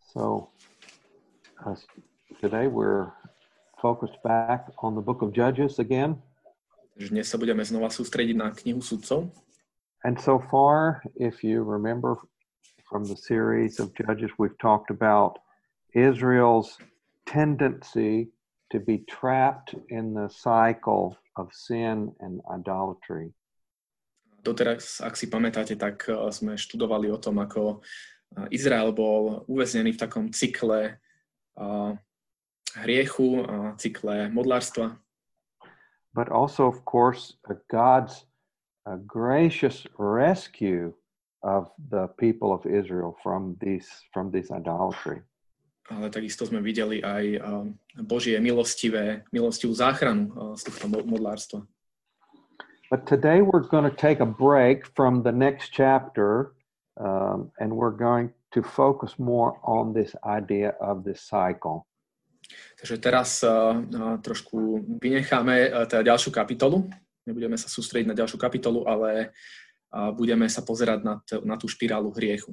So today we're focused back on the book of Judges again. Takže dnes sa budeme znova sústrediť na knihu Sudcov. And so far, if you remember from the series of Judges, we've talked about Israel's tendency to be trapped in the cycle of sin and idolatry. Doteraz, ak si pamätáte, tak sme študovali o tom, ako Izrael bol uväznený v takom cykle hriechu, cykle modlárstva. But also, of course, God's gracious rescue of the people of Israel from this idolatry. Ale takisto sme videli aj Božie milostivú záchranu z tohto modlárstva. But today we're going to take a break from the next chapter and we're going to focus more on this idea of this cycle. Takže teraz trošku vynecháme teda ďalšiu kapitolu. Nebudeme sa sústrediť na ďalšiu kapitolu, ale budeme sa pozerať na tú špirálu hriechu.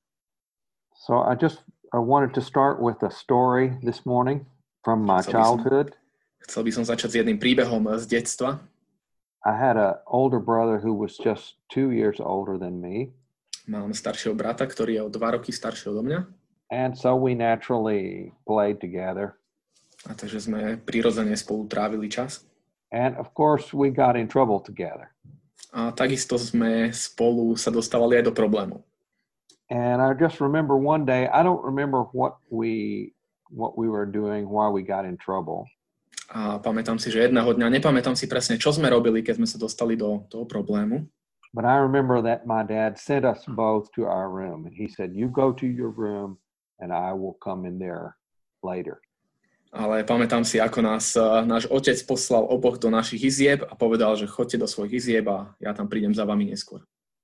So I wanted to start with a story this morning from my childhood. Chcel by som začať s jedným príbehom z detstva. I had an older brother who was just 2 years older than me. Mám staršieho brata, ktorý je o 2 roky starší odo mňa. And so we naturally played together. A takže sme prirodzene spolu trávili čas. And of course we got in trouble together. A takisto sme spolu sa dostávali aj do problémov. And I just remember one day, I don't remember what we were doing, why we got in trouble. A pamätám si, že jedného dňa, nepamätám si presne, čo sme robili, keď sme sa dostali do toho problému. But I remember that my dad sent us both to our room. And he said, you go to your room and I will come in there later. Ale pamätám si, ako náš otec poslal oboch do našich izieb a povedal, že choďte do svojich izieb a ja tam prídem za vami neskôr.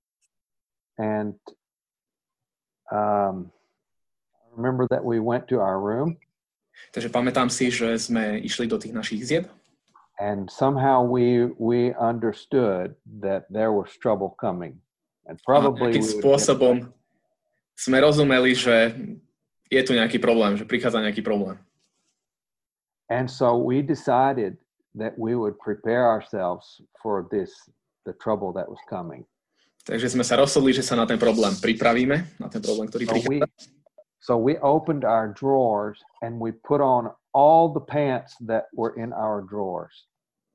And I remember that we went to our room. Takže pamätám si, že sme išli do tých našich izieb. And somehow we understood that there was trouble coming. And probably akým spôsobom sme rozumeli, že je tu nejaký problém, že prichádza nejaký problém. And so we decided that we would prepare ourselves for the trouble that was coming. Takže sme sa rozhodli, že sa na ten problém pripravíme, na ten problém, ktorý prichádza. So we opened our drawers and we put on all the pants that were in our drawers.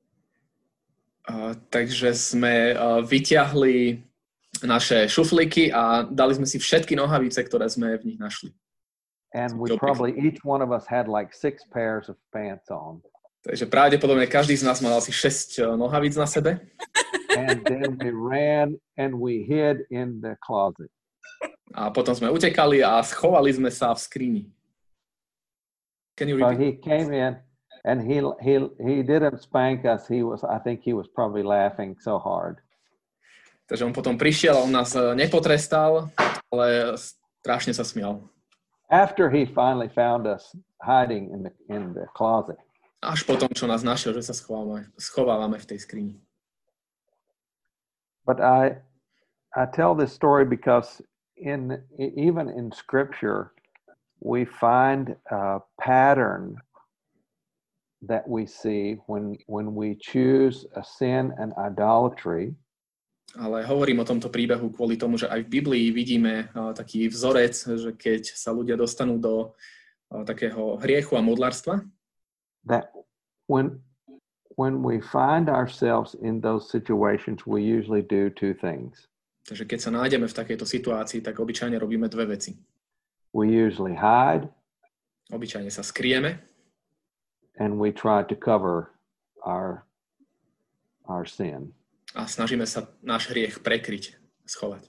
Takže sme vyťahli naše šuflíky a dali sme si všetky nohavice, ktoré sme v nich našli. And we probably each one of us had like 6 pairs of pants on. Takže pravdepodobne každý z nás mal asi 6 nohavíc na sebe. And then we ran and we hid in the closet. A potom sme utekali a schovali sme sa v skrini. Can you repeat? So he came in and he didn't spank us. I think he was probably laughing so hard. Takže on potom prišiel a on nás nepotrestal, ale strašne sa smial. After he finally found us hiding in the closet. Až potom, čo nás našiel, že sa schovávame v tej skrini. But I tell this story because even in Scripture, we find a pattern that we see when we choose a sin and idolatry. Ale hovorím o tomto príbehu kvôli tomu, že aj v Biblii vidíme taký vzorec, že keď sa ľudia dostanú do takého hriechu a modlárstva, that when we find ourselves in those situations, we usually do 2 things. Takže keď sa nájdeme v takejto situácii, tak obyčajne robíme 2 veci. We usually hide. Obyčajne sa skryjeme. And we try to cover our sin. A snažíme sa náš hriech prekryť, schovať.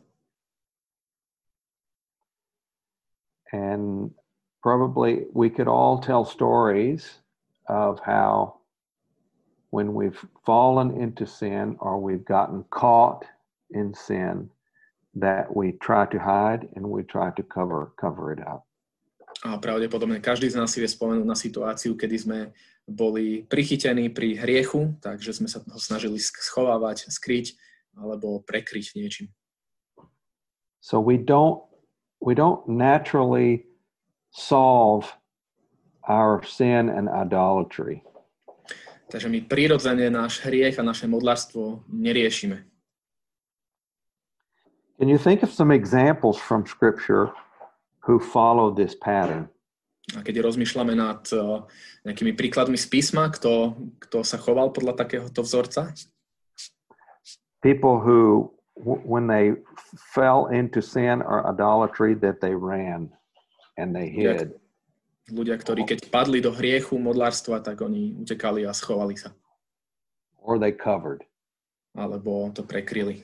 And probably we could all tell stories of how when we've fallen into sin or we've gotten caught in sin, that we try to hide and we try to cover it up. A pravdepodobne každý z nás si vie spomenúť na situáciu, kedy sme boli prichytení pri hriechu, takže sme sa ho snažili schovávať, skryť alebo prekryť niečím. So we don't naturally solve our sin and idolatry. Takže my prirodzene náš hriech a naše modlárstvo neriešime. Can you think of some examples from Scripture who follow this pattern? A keď rozmýšľame nad nejakými príkladmi z písma, kto sa choval podľa takéhoto vzorca? People who, when they fell into sin or idolatry, that they ran and they hid. Ľudia, ktorí keď padli do hriechu, modlárstva, tak oni utekali a schovali sa. Or they covered. Alebo to prekryli.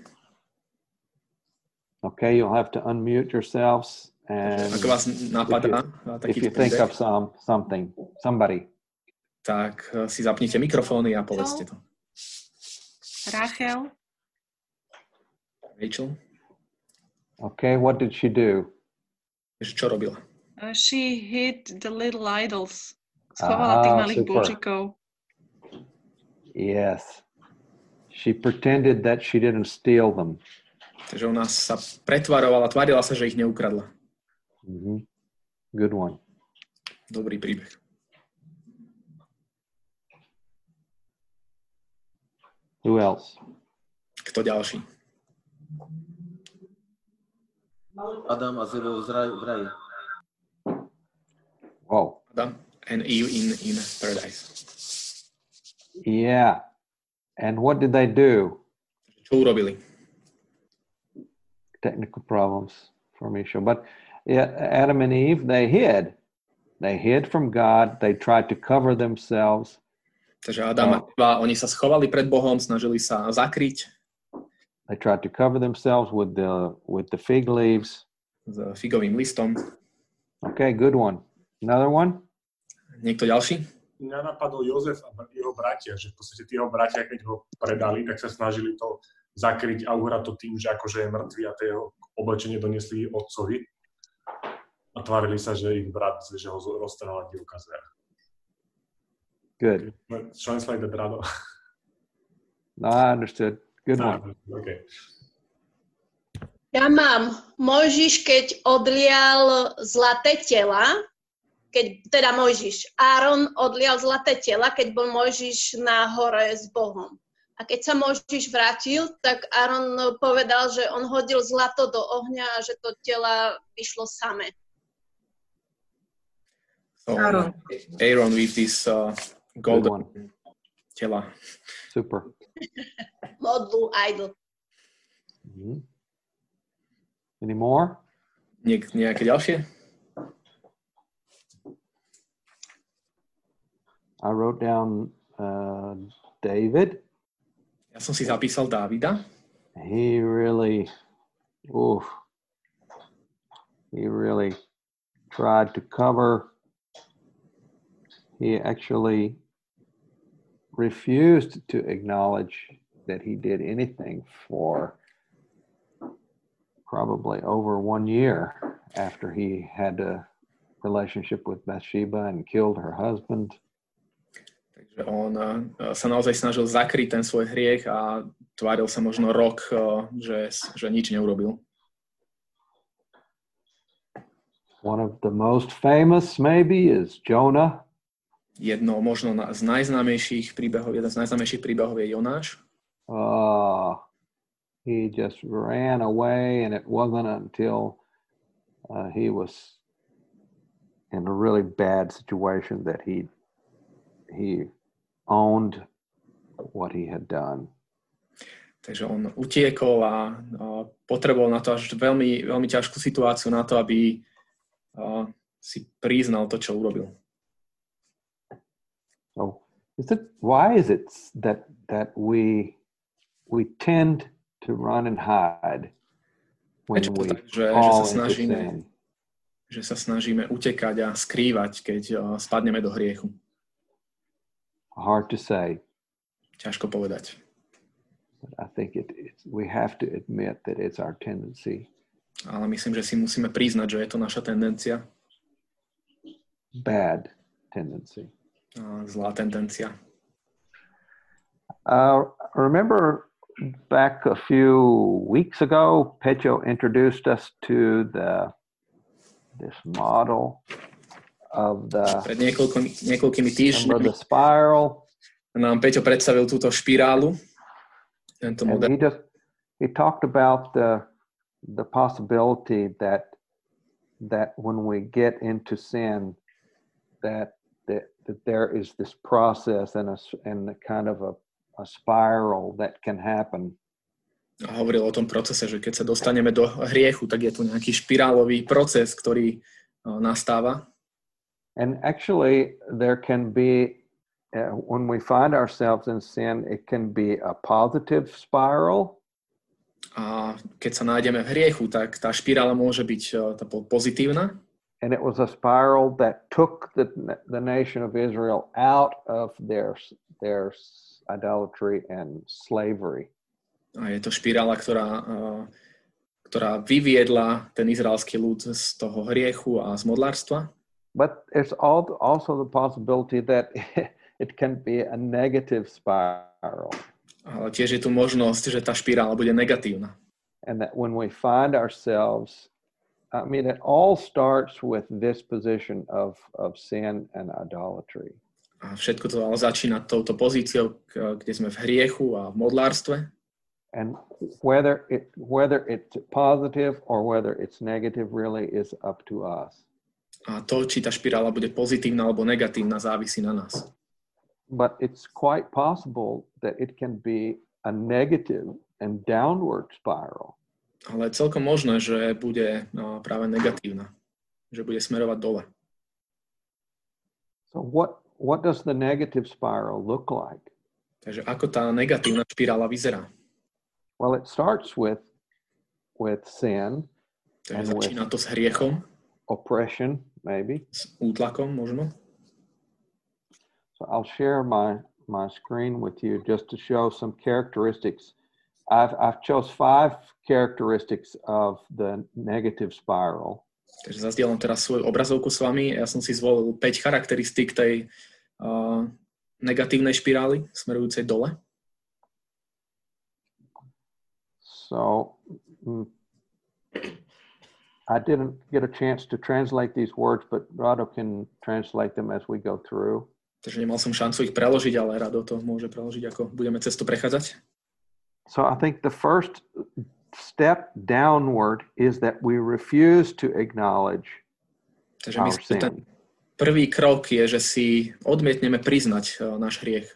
Okay, you'll have to unmute yourselves. And ak vás napadá if you think of somebody. Tak si zapnite mikrofóny a povedzte to. Rachel. Rachel. Okay, what did she do? Čo robila? She hid the little idols. Schovala tých malých božikov. Yes. She pretended that she didn't steal them. Takže ona sa pretvarovala, tvárila sa, že ich neukradla. Mm-hmm. Good one. Dobrý príbeh. Who else? Kto ďalší? Adam a Zeva v raji. Oh. Adam and Eve in paradise. Yeah. And what did they do? Čo urobili? Technical problems for me, sure. But yeah, Adam and Eve, they hid. They hid from God. They tried to cover themselves. Takže Adam a Eva, oni sa schovali pred Bohom, snažili sa zakryť. They tried to cover themselves with the fig leaves. S figovým listom. Okay, good one. Another one? Niekto ďalší? Mňa napadol Jozef a jeho bratia, že v podstate tí jeho bratia, keď ho predali, tak sa snažili to zakryť a uhrať to tým, že akože je mŕtvy a tie jeho oblečenie doniesli otcovi a tvárili sa, že ich brat, že ho roztrhala divka zver. Good. Translate the brother. No, I understood. Good one. Okay. Ja mám Mojžiš, keď odlial zlaté tela, Áron odlial zlaté tela, keď bol Mojžiš na hore s Bohom. A keď sa Mojžiš vrátil, tak Áron povedal, že on hodil zlato do ohňa a že to tela vyšlo samé. So, Aaron with this golden tela. Super. Modlu idol. Mm-hmm. Any more? Nejaké ďalšie? I wrote down David. Ja som si zapísal Dávida. He really tried to cover. He actually refused to acknowledge that he did anything for probably over 1 year after he had a relationship with Bathsheba and killed her husband. Takže on sa naozaj snažil zakryť ten svoj hriech a tváril sa možno rok, že nič neurobil. One of the most famous maybe is Jonah. Jeden z najznámejších príbehov je Jonáš. He just ran away, and it wasn't until he was in a really bad situation that he owned what he had done. Takže on utiekol a potreboval na to až veľmi, veľmi ťažkú situáciu na to, aby si priznal to, čo urobil. So, why is it that we tend to run and hide when we fall into sin? Že sa snažíme utekať a skrývať, keď spadneme do hriechu. Hard to say. Ťažko povedať. But I think we have to admit that it's our tendency. Ale myslím, že si musíme priznať, že je to naša tendencia. Bad tendency. Zlá tendencia. Remember back a few weeks ago, Pecho introduced us to this model of the Pred niekoľkými remember týždňami the spiral, nám Peťo predstavil túto špirálu, tento and model. he talked about the possibility that when we get into sin, that there is this process and a kind of a spiral that can happen. A hovoril o tom procese, že keď sa dostaneme do hriechu, tak je tu nejaký špirálový proces, ktorý nastáva. And actually, there can be, when we find ourselves in sin, it can be a positive spiral. A keď sa nájdeme v hriechu, tak tá špirála môže byť pozitívna. And it was a spiral that took the nation of Israel out of their idolatry and slavery. A je to špirála, ktorá vyviedla ten izraelský ľud z toho hriechu a z modlárstva. But there's also the possibility that it can be a negative spiral. Ale tiež je tu možnosť, že tá špirála bude negatívna. And that when we find ourselves, I mean, it all starts with this position of sin and idolatry. A všetko to ale začína touto pozíciou, kde sme v hriechu a v modlárstve. And whether it's positive or whether it's negative really is up to us. A to, či tá špirála bude pozitívna alebo negatívna, závisí na nás. But it's quite possible that it can be a negative and downward spiral. Ale celkom možné, že bude práve negatívna, že bude smerovať dole. So what does the negative spiral look like? Takže ako tá negatívna špirála vyzerá? Well, it starts with sin, Takže začína to s hriechom, oppression, maybe. s útlakom možno. So I'll share my screen with you just to show some characteristics. I've chose 5 characteristics of the negative spiral. Takže zazdielam teraz svoju obrazovku s vami. Ja som si zvolil 5 charakteristík tej negatívnej špirály smerujúcej dole. So I didn't get a chance to translate these words, but Rado can translate them as we go through. Takže nemal som šancu ich preložiť, ale Rado to môže preložiť, ako budeme cestu prechádzať. So I think the first step downward is that we refuse to acknowledge Takže our myslím, že ten sin. prvý krok je, že si odmietneme priznať náš hriech.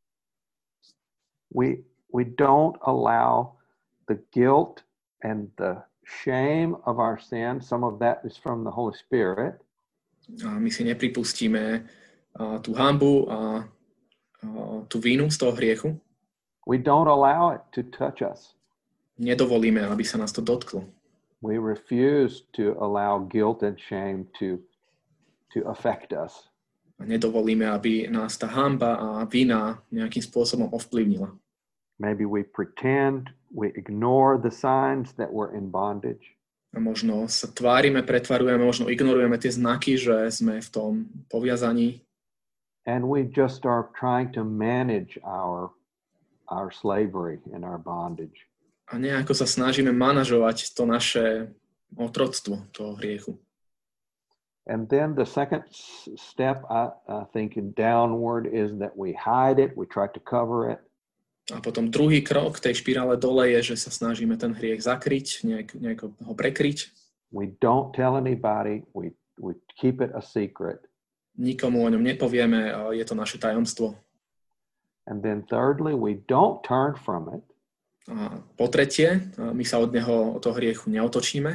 We don't allow the guilt and the shame of our sin. Some of that is from the Holy Spirit. A my si nepripustíme tú hanbu a tú vínu z toho hriechu. We don't allow it to touch us. Nedovolíme, aby sa nás to dotklo. We refuse to allow guilt and shame to affect us. A nedovolíme, aby nás tá hanba a vína nejakým spôsobom ovplyvnila. Maybe we pretend, we ignore the signs that we're in bondage. A možno sa tvárime, pretvarujeme, možno ignorujeme tie znaky, že sme v tom poviazaní. And we just are trying to manage our slavery and our bondage. A nejako sa snažíme manažovať to naše otroctvo, toho hriechu. And then the second step, I think, downward is that we hide it, we try to cover it. A potom druhý krok tej špirále dole je, že sa snažíme ten hriech zakryť, nejako ho prekryť. We don't tell anybody, we keep it a secret. Nikomu o ňom nepovieme, je to naše tajomstvo. And then thirdly, we don't turn from it. A po tretie, my sa od toho hriechu neotočíme.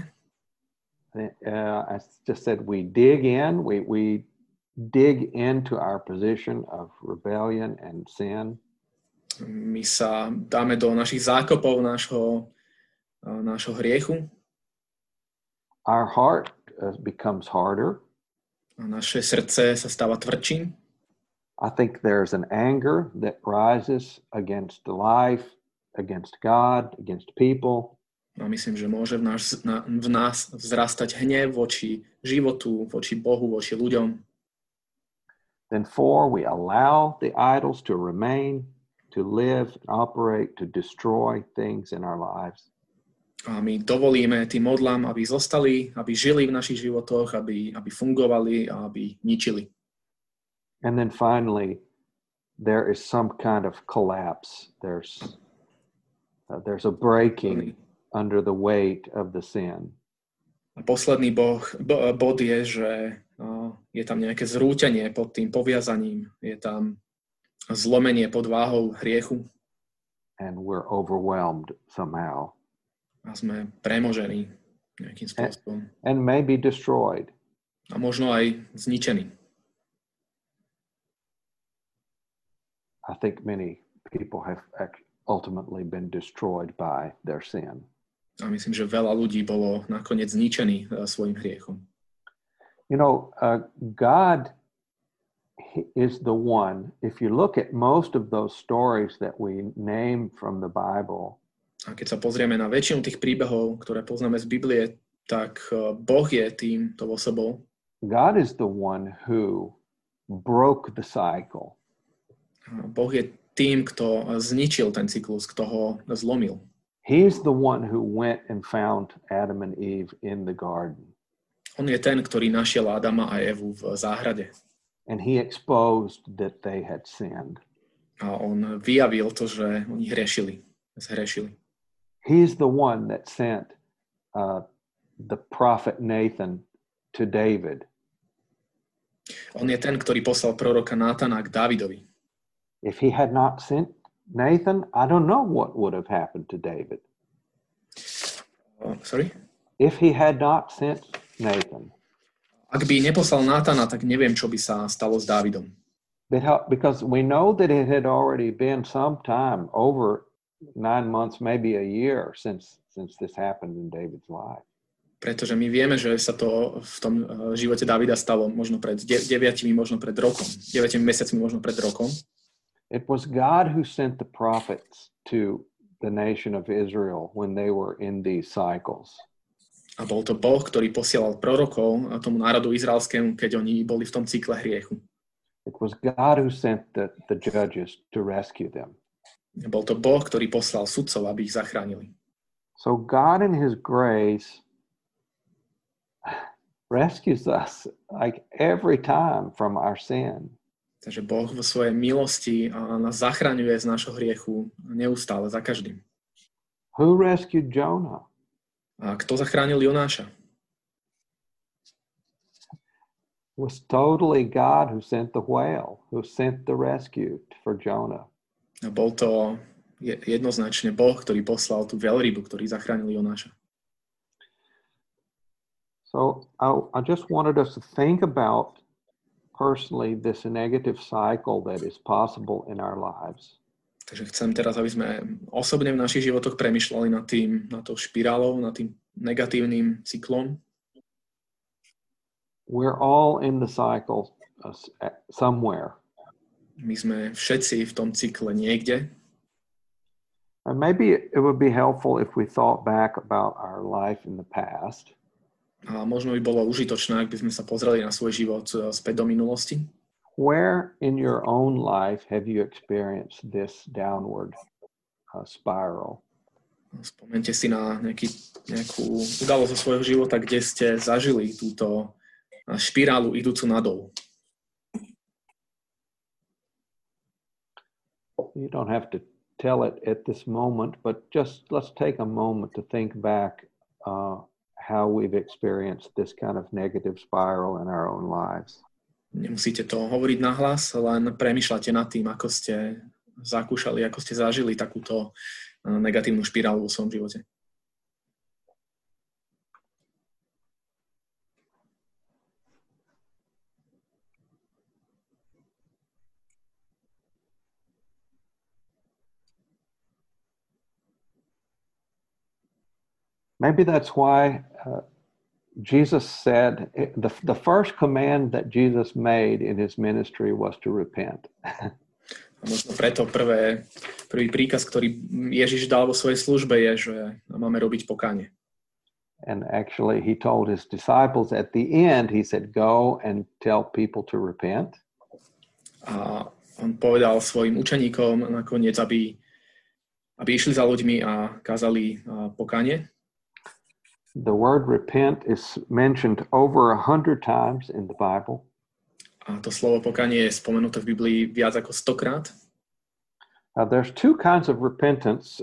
I just said we dig in, we dig into our position of rebellion and sin. My sa dáme do našich zákopov nášho hriechu. Our heart becomes harder. A naše srdce sa stáva tvrdším. I think there's an anger that rises against the life, against God, against people. A myslím, že môže v nás vzrastať hnev voči životu, voči Bohu, voči ľuďom. Then 4, we allow the idols to remain, to live, and operate, to destroy things in our lives. A my dovolíme tým modlám, aby zostali, aby žili v našich životoch, aby fungovali a aby ničili. And then finally, there is some kind of collapse. There's a breaking under the weight of the sin. A posledný bod je, že je tam nejaké zrútenie pod tým poviazaním, je tam zlomenie pod váhou hriechu. And we're overwhelmed somehow. A sme premožení nejakým spôsobom. And maybe destroyed. A možno aj zničení. I think many people have ultimately been destroyed by their sin. A myslím, že veľa ľudí bolo nakoniec zničení svojim hriechom. You know, God is the one, if you look at most of those stories that we name from the Bible, a keď sa pozrieme na väčšinu tých príbehov, ktoré poznáme z Biblie, tak Boh je týmto osobou. God is the one who broke the cycle. Boh je tým, kto zničil ten cyklus, kto ho zlomil. He's the one who went and found Adam and Eve in the garden. On je ten, ktorý našiel Adama a Evu v záhrade. And he exposed that they had sinned. A on vyjavil to, že oni zhrešili. He's the one that sent the prophet Nathan to David. On je ten, ktorý poslal proroka Nátana k Dávidovi. If he had not sent Nathan, I don't know what would have happened to David. Sorry? If he had not sent Nathan. Ak by neposlal Nátana, tak neviem, čo by sa stalo s Dávidom. Because we know that it had already been some time, over 9 months, maybe a year since this happened in David's life. Pretože my vieme, že sa to v tom živote Davida stalo možno pred 9 mesiacmi, možno pred rokom. It was God who sent the prophets to the nation of Israel when they were in these cycles. A bol to Boh, ktorý posielal prorokov tomu národu izraelskému, keď oni boli v tom cykle hriechu. It was God who sent the judges to rescue them. Bol to Boh, ktorý poslal sudcov, aby ich zachránili. So God in his grace rescues us like every time from our sin. Takže Boh vo svojej milosti nás zachraňuje z nášho hriechu neustále, za každým. Who rescued Jonah? A kto zachránil Jonáša? It was totally God who sent the whale, who sent the rescue for Jonah. A bol to jednoznačne Boh, ktorý poslal tú veľrybu, ktorý zachránil Jonáša. So I just wanted us to think about personally this negative cycle that is possible in our lives. Takže chcem teraz, aby sme osobne v našich životoch premýšľali nad tou špirálou, nad tým negatívnym cyklom. We're all in the cycle somewhere. My sme všetci v tom cykle niekde. And maybe it would be helpful if we thought back about our life in the past. A možno by bolo užitočné, ak by sme sa pozreli na svoj život späť do minulosti. Where in your own life have you experienced this downward spiral? Spomente si na nejakú udalosť zo svojho života, kde ste zažili túto špirálu idúcu nadol. You don't have to tell it at this moment, but just let's take a moment to think back how we've experienced this kind of negative spiral in our own lives. Nemusíte to hovoriť nahlas, len premýšľate nad tým, ako ste zakúšali, ako ste zažili takúto negatívnu špirálu vo svojom živote. Maybe that's why Jesus said the first command that Jesus made in his ministry was to repent. A možno preto prvý príkaz, ktorý Ježiš dal vo svojej službe, je, že máme robiť pokánie. And actually he told his disciples at the end, he said, go and tell people to repent. A on povedal svojim učeníkom nakoniec, aby išli za ľuďmi a kázali pokánie. The word repent is mentioned over 100 times in the Bible. A to slovo pokánie je spomenuté v Biblii viac ako 100-krát. There's two kinds of repentance.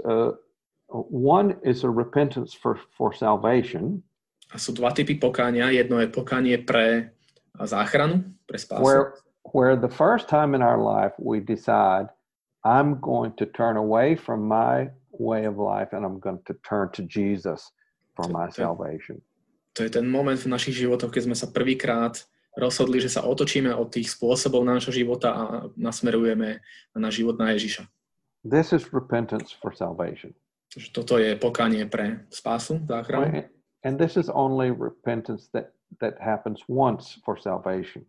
One is a repentance for salvation. A sú dva typy pokánia. Jedno je pokánie pre záchranu, pre spásu. Where the first time in our life we decide, I'm going to turn away from my way of life and I'm going to turn to Jesus for my salvation. To je ten moment v našich životoch, keď sme sa prvýkrát rozhodli, že sa otočíme od tých spôsobov nášho života a nasmerujeme na život na Ježiša. This is repentance for salvation. Takže toto je pokánie pre spásu, záchranu. And this is only repentance that happens once for salvation.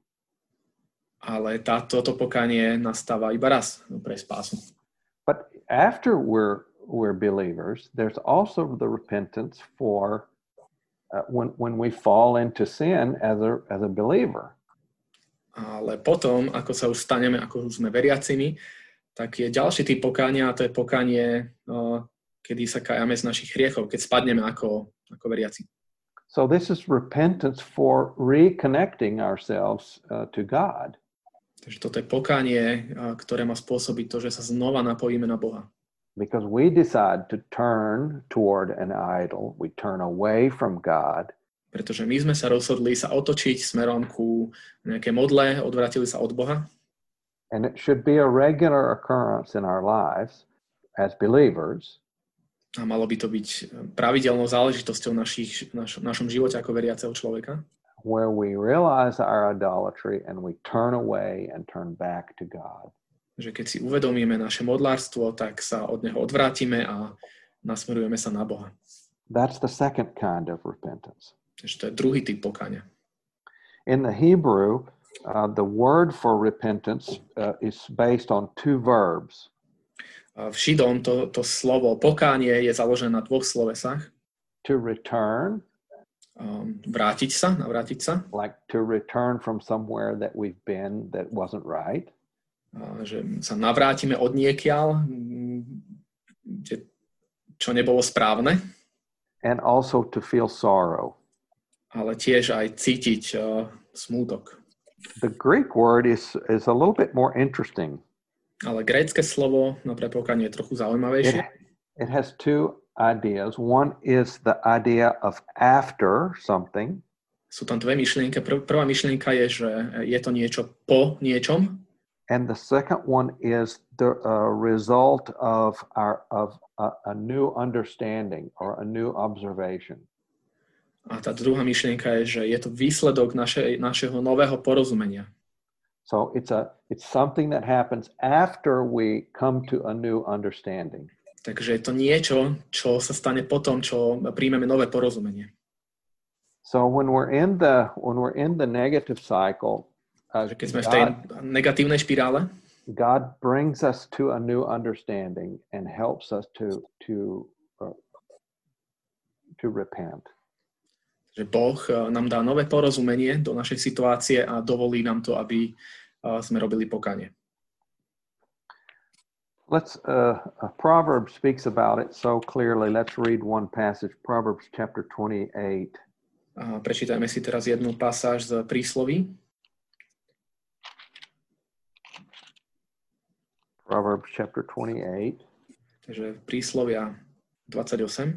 Ale toto pokánie nastáva iba raz pre spásu. But after we're believers, there's also the repentance for when we fall into sin as a believer. Ale potom, ako sa už staneme, ako už sme veriacimi, tak je ďalší typ pokánia, a to je pokánie, kedy sa kajame z našich hriechov, keď spadneme ako veriaci. So this is repentance for reconnecting ourselves to God. Takže toto je pokánie, ktoré má spôsobiť to, že sa znova napojíme na Boha. Because we decide to turn toward an idol, we turn away from God. Pretože my sme sa rozhodli sa otočiť smerom ku nejaké modle, odvrátili sa od Boha. And it should be a regular occurrence in our lives as believers. A malo by to byť pravidelnou záležitosťou našom živote ako veriaceho človeka. Where we realize our idolatry and we turn away and turn back to God. Že keď si uvedomíme naše modlárstvo, tak sa od neho odvrátime a nasmerujeme sa na Boha. That's the second kind of repentance. Takže to je druhý typ pokánia. In the Hebrew, the word for repentance is based on two verbs. V Židom to slovo pokánie je založené na dvoch slovesách. To return. Vrátiť sa. Like to return from somewhere that we've been that wasn't right. Že sa navrátime od niekiaľ, čo nebolo správne. And also to feel sorrow. Ale tiež aj cítiť smútok. The Greek word is a little bit more interesting. Ale grécke slovo na pokánie je trochu zaujímavejšie. It has two ideas. One is the idea of after something. Sú tam dve myšlienky. Prvá myšlienka je, že je to niečo po niečom. And the second one is the result of a new understanding or a new observation. A tá druhá myšlienka je, že je to výsledok našeho nového porozumenia. So it's something that happens after we come to a new understanding. Takže je to niečo, čo sa stane potom, čo príjmeme nové porozumenie. So when we're in the negative cycle, keď sme v tej negatívnej špirále, God brings us to a new understanding and helps us to repent. Že Boh nám dá nové porozumenie do našej situácie a dovolí nám to, aby sme robili pokánie. Proverbs speaks about it so clearly. Let's read one passage, Proverbs chapter 28. Prečítajme si teraz jednu pasáž z prísloví. Proverbs chapter 28. Takže príslovia 28.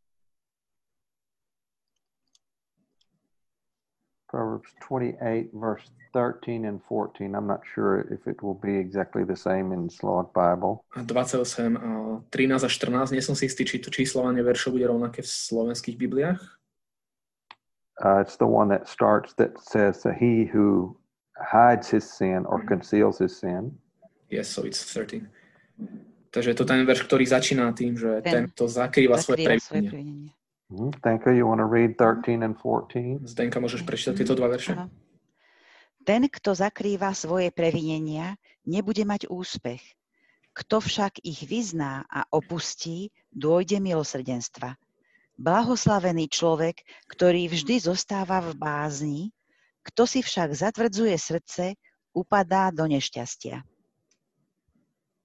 Proverbs 28, verse 13 and 14. I'm not sure if it will be exactly the same in Slovak Bible. 28, 13 a 14. Nie som si istý, či to číslovanie veršov bude rovnaké v slovenských Bibliách. It's the one that says, he who hides his sin or conceals his sin. Yes, so it's 13. Takže je to ten verš, ktorý začína tým, že ten kto zakrýva svoje previnenie. Zdenka, you want to read 13 and 14? Zdenka, môžeš prečítať tieto dva verše? Aha. Ten, kto zakrýva svoje previnenia, nebude mať úspech. Kto však ich vyzná a opustí, dôjde milosrdenstva. Blahoslavený človek, ktorý vždy zostáva v bázni, kto si však zatvrdzuje srdce, upadá do nešťastia.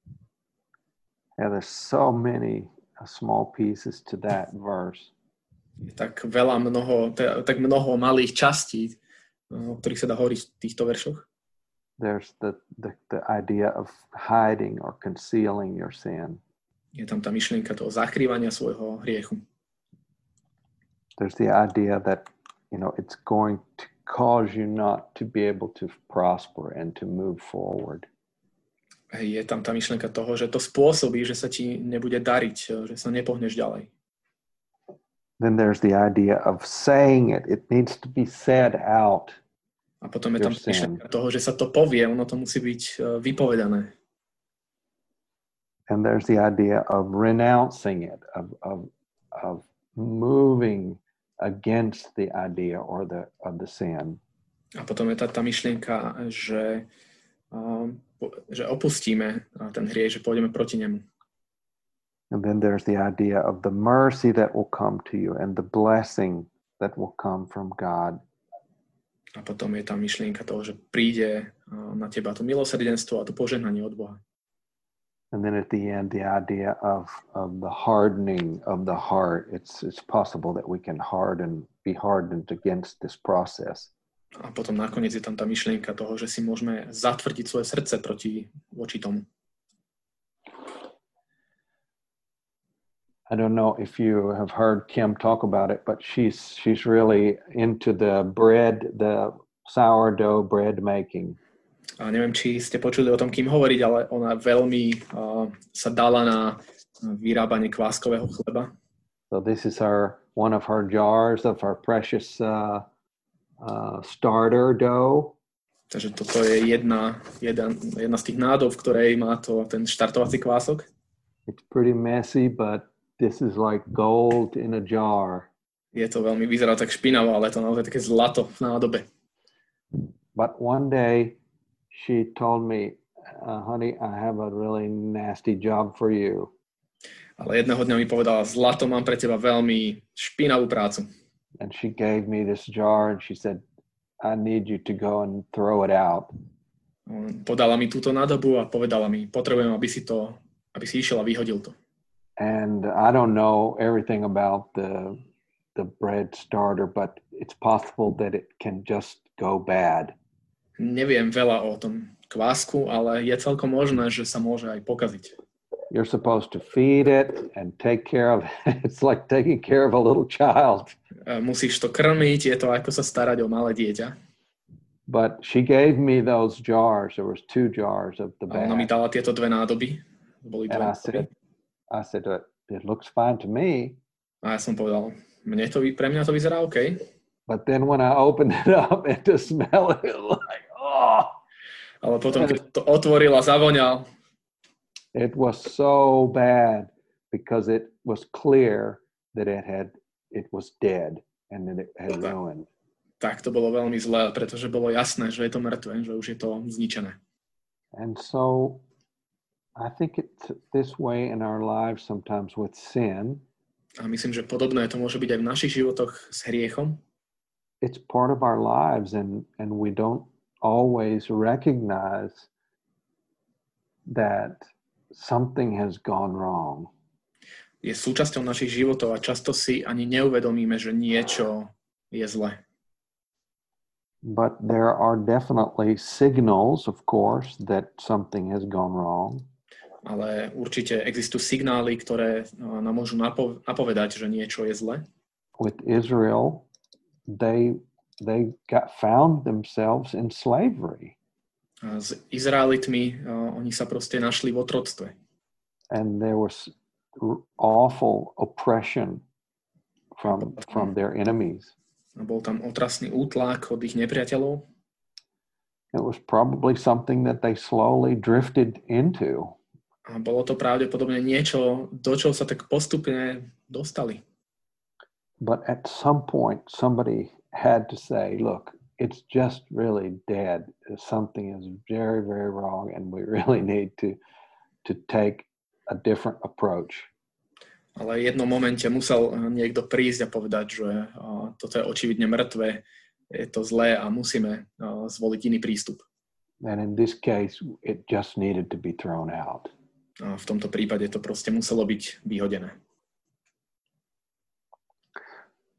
Yeah, there's so many small pieces to that verse. Je tak mnoho malých častí, o ktorých sa dá hovoriť v týchto veršoch. There's the idea of hiding or concealing your sin. Je tam tá myšlienka toho zakrývania svojho hriechu. There's the idea that, it's going to cause you not to be able to prosper and to move forward. Je tam tá myšlienka toho, že to spôsobí, že sa ti nebude dariť, že sa nepohneš ďalej. Then there's the idea of saying it. It needs to be said out. A potom je tam myšlienka toho, že sa to povie, ono to musí byť vypovedané. And there's the idea of renouncing it, of moving against the idea or of the sin. A potom je tá myšlienka, že opustíme ten hriech, že pôjdeme proti nemu. And then there's the idea of the mercy that will come to you and the blessing that will come from God. A potom je tá myšlienka toho, že príde na teba to milosrdenstvo a to požehnanie od Boha. And then at the end, the idea of the hardening of the heart. It's possible that we can be hardened against this process. A potom nakoniec je tam tá myšlienka toho, že si môžeme zatvrdiť svoje srdce voči tomu. I don't know if you have heard Kim talk about it, but she's really into the sourdough bread making. A neviem, či ste počuli o tom, kým hovoriť, ale ona veľmi sa dala na vyrábanie kváskového chleba. So this is one of her jars of her precious starter dough. Takže toto je jedna z tých nádob, v ktorej má ten štartovací kvások. It's pretty messy, but this is like gold in a jar. Vyzerá tak špinavo, ale to naozaj také zlato v nádobe. But one day she told me, honey, I have a really nasty job for you. Ale jedného dňa mi povedala, zlato, mám pre teba veľmi špinavú prácu. And she gave me this jar and she said, I need you to go and throw it out. Podala mi túto nádobu a povedala mi, potrebujem, aby si išiel a vyhodil to. And I don't know everything about the bread starter, but it's possible that it can just go bad. Neviem veľa o tom kvásku, ale je celkom možné, že sa môže aj pokaziť. You're supposed to feed it and take care of it. It's like taking care of a little child. Musíš to krmiť, je to ako sa starať o malé dieťa. But she gave me those jars. There was 2 jars of the bag. Ona mi dala tieto dve nádoby. And I said, it looks fine to me. A ja som povedal, pre mňa to vyzerá OK. But then when I opened it up and to smell it, like, oh. Ale potom, keď to otvoril a zavoňal. It was so bad because it was clear that it was dead and that it had ruined. Tak to bolo veľmi zlé, pretože bolo jasné, že je to mŕtve, že už je to zničené. And so I think it's this way in our lives sometimes with sin. A myslím, že podobné to môže byť aj v našich životoch s hriechom. It's part of our lives and we don't always recognize that something has gone wrong. Je súčasťou našich životov a často si ani neuvedomíme, že niečo je zle. But there are definitely signals, of course, that something has gone wrong. Ale určite existujú signály, ktoré nám môžu napovedať, že niečo je zle. With Israel, they found themselves in slavery. A s Izraelitmi oni sa proste našli v otroctve. And there was awful oppression from their enemies. A bol tam otrasný útlak od ich nepriateľov. It was probably something that they slowly drifted into. A bolo to pravdepodobne niečo, do čoho sa tak postupne dostali. But at some point, somebody had to say, look, it's just really dead. Something is very, very wrong, and we really need to take a different approach. Ale v jednom momente musel niekto prísť a povedať, že toto je očividne mŕtve, je to zlé a musíme zvoliť iný prístup. And in this case, it just needed to be thrown out. A v tomto prípade to proste muselo byť vyhodené.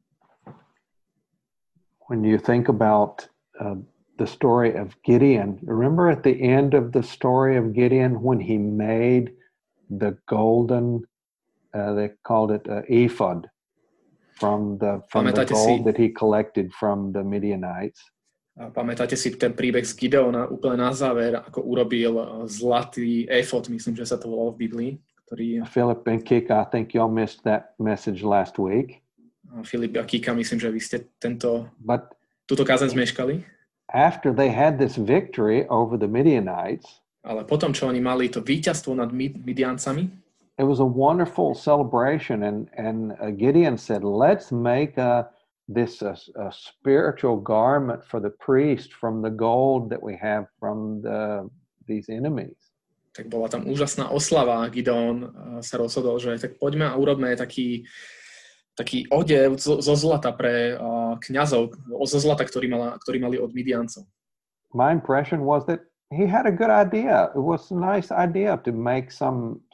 when you think about the story of Gideon, remember at the end of the story of Gideon when he made the golden, they called it ephod, from the gold that he collected from the Midianites. A pamätáte si ten príbeh z Gideona úplne na záver, ako urobil zlatý éfod, myslím, že sa to volalo v Biblii. Ktorý... Philip and Kika, I think y'all missed that message last week. Filip a Kika, myslím, že vy ste túto kázeň zmeškali. After they had this victory over the Midianites, ale potom, čo oni mali to víťazstvo nad Midiancami, it was a wonderful celebration, and Gideon said, let's make a spiritual garment for the priest from the gold that we have from these enemies. Tak bola tam úžasná oslava. Gideon sa rozhodol, že tak poďme a urobme taký odev zo zlata pre kňazov, zo zlata, ktorý mali od Midiancov. My impression was that he had a good idea. It was a nice idea to make some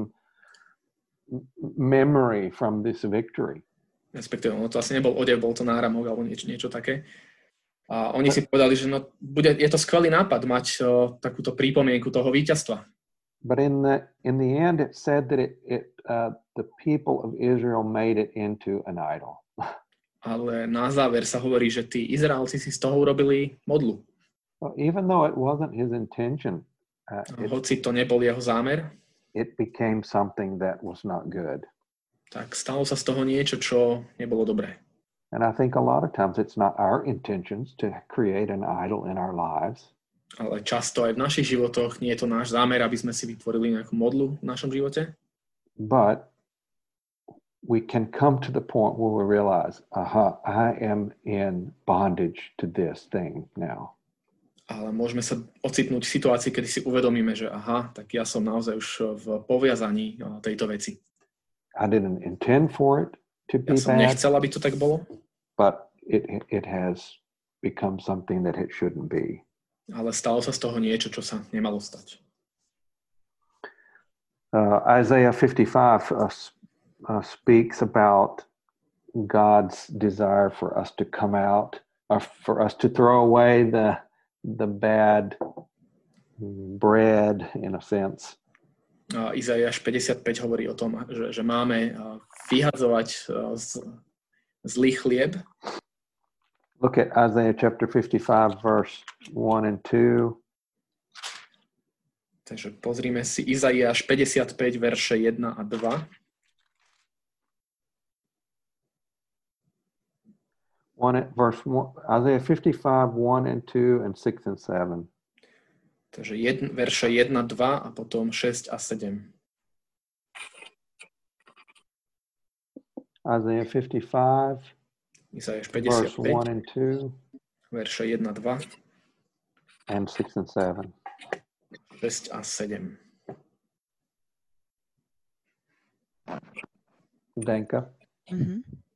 memory from this victory. Respektíve, to asi nebol odev, bol to náramok alebo niečo také. A oni si povedali, že je to skvelý nápad mať takúto prípomienku toho víťazstva. But in the end it said that the people of Israel made it into an idol. Ale na záver sa hovorí, že tí Izraelci si z toho urobili modlu. Well, even though it wasn't his intention, hoci to nebol jeho zámer, it became something that was not good. Tak stalo sa z toho niečo, čo nebolo dobré. And I think a lot of times it's not our intentions to create an idol in our lives. Ale často aj v našich životoch nie je to náš zámer, aby sme si vytvorili nejakú modlu v našom živote. But we can come to the point where we realize, I am in bondage to this thing now. Ale môžeme sa ocitnúť v situácii, kedy si uvedomíme, že tak ja som naozaj už v poviazaní tejto veci. I didn't intend for it to be som bad. Nechcel, aby to tak bolo. But it has become something that it shouldn't be. Ale stalo sa z toho niečo, čo sa nemalo stať. Isaiah 55 speaks about God's desire for us to come out, or for us to throw away the bad bread, in a sense. Izaiáš 55 hovorí o tom, že máme vyhadzovať zlý chlieb. Look at Isaiah chapter 55, verse 1 and 2. Takže pozrime si Izaiáš 55, verše 1 a 2. Isaiah 55, 1 and 2 and 6 and 7. Takže verše 1, 2 a potom 6 a 7. Isaiah 55, Izaiáš verse 55, 1 and 2, verše 1, 2 and 6 and 7. 6 a 7. Danka? Mm-hmm.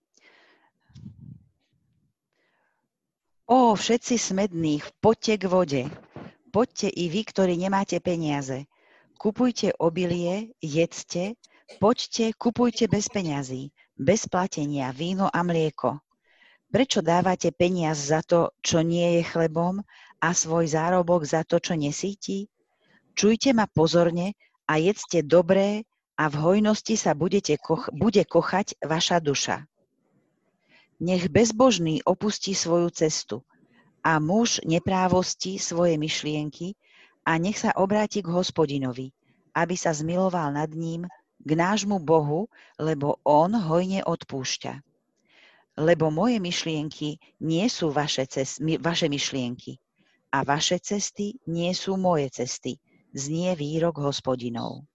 Ó, všetci smední, poďte k vode. Poďte i vy, ktorí nemáte peniaze. Kupujte obilie, jedzte, poďte, kupujte bez peňazí, bez platenia, víno a mlieko. Prečo dávate peniaz za to, čo nie je chlebom, a svoj zárobok za to, čo nesíti? Čujte ma pozorne a jedzte dobré a v hojnosti sa bude kochať vaša duša. Nech bezbožný opustí svoju cestu a muž neprávosti svoje myšlienky a nech sa obráti k Hospodinovi, aby sa zmiloval nad ním, k nášmu Bohu, lebo on hojne odpúšťa. Lebo moje myšlienky nie sú vaše myšlienky a vaše cesty nie sú moje cesty, znie výrok Hospodinov.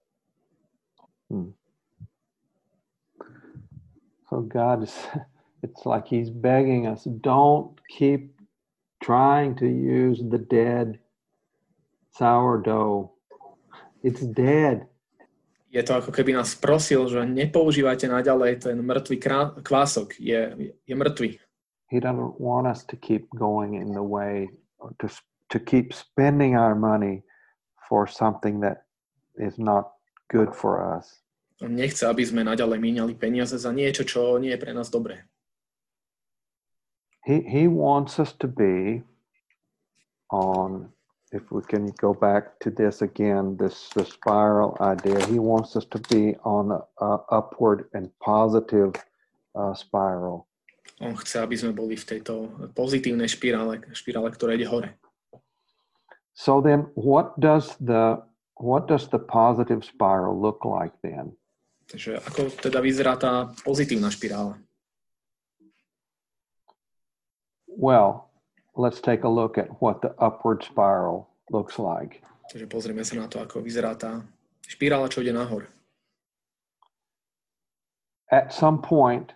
So God is, it's like he's begging us, don't keep trying to use the dead sourdough. It's dead. Je to ako keby nás prosil, že nepoužívajte naďalej ten mŕtvý kvások. Je mŕtvý. He doesn't want us to keep going in the way, to keep spending our money for something that is not good for us. On nechce, aby sme naďalej míňali peniaze za niečo, čo nie je pre nás dobré. He wants us to be on, if we can go back to this again, the spiral idea, he wants us to be on a upward and positive spiral. On chce, aby sme boli v tejto pozitívnej špirále, ktorá ide hore. So then what does the positive spiral look like then? Takže ako teda vyzerá tá pozitívna špirála? Well, let's take a look at what the upward spiral looks like. Takže pozrieme sa na to, ako vyzerá tá špirála, čo ide nahor. At some point,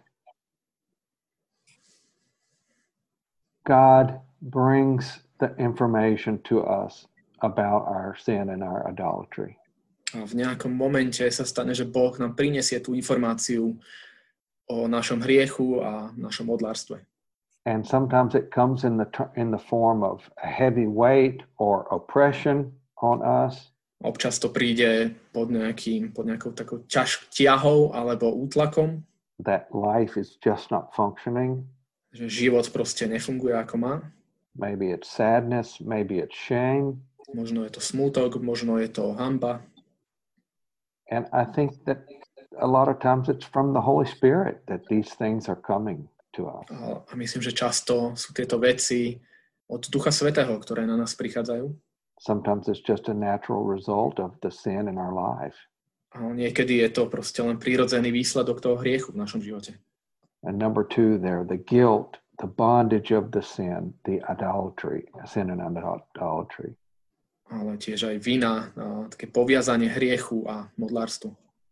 God brings the information to us about our sin and our idolatry. A v nejakom momente sa stane, že Boh nám prinesie tú informáciu o našom hriechu a našom modlárstve. And sometimes it comes in the form of a heavy weight or oppression on us. Občas to príde pod nejakou takou ťahou alebo útlakom. That life is just not functioning. Že život proste nefunguje ako má. Maybe it's sadness, maybe it's shame. Možno je to smútok, možno je to hanba. And I think that a lot of times it's from the Holy Spirit that these things are coming to us. A myslím, že často sú tieto veci od Ducha Svätého, ktoré na nás prichádzajú. Sometimes it's just a natural result of the sin in our life. A niekedy je to proste len prírodzený výsledok toho hriechu v našom živote. And number 2 there, the guilt, the bondage of the sin, the idolatry, sin and idolatry. Ale tiež aj vina, také poviazanie hriechu a modlárstvu.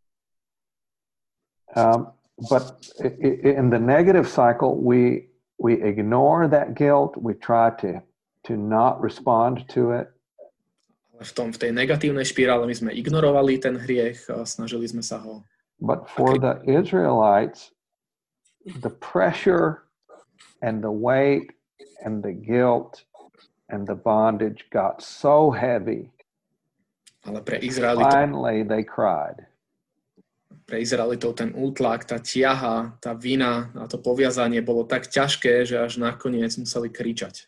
But in the negative cycle, we ignore that guilt. We try to not respond to it. Ale v tej negatívnej špirále my sme ignorovali ten hriech, snažili sme sa ho. But for the Israelites, the pressure and the weight and the guilt and the bondage got so heavy. Ale pre Izraelitov, finally they cried. Pre Izraelitov ten útlak, tá ťaha, tá vina a to poviazanie bolo tak ťažké, že až nakoniec museli kričať.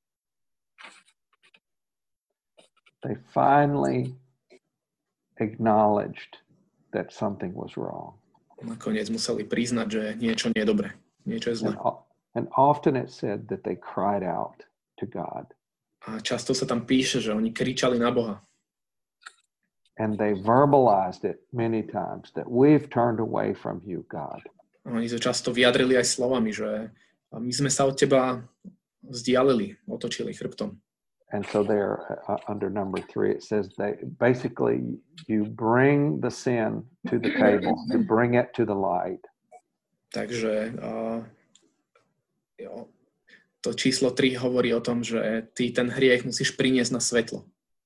They finally acknowledged that something was wrong. Nakoniec museli priznať, že niečo nie je dobré, niečo je zlé. And often it said that they cried out to God. A často sa tam píše, že oni kričali na Boha. And they verbalized it many times that we've turned away from you, God. A oni sa často vyjadrili aj slovami, že my sme sa od teba vzdialili, otočili chrbtom. And so there, under number 3, it says basically you bring the sin to the table, you bring it to the light. Takže to číslo 3 hovorí o tom, že ty ten hriech musíš priniesť na svetlo.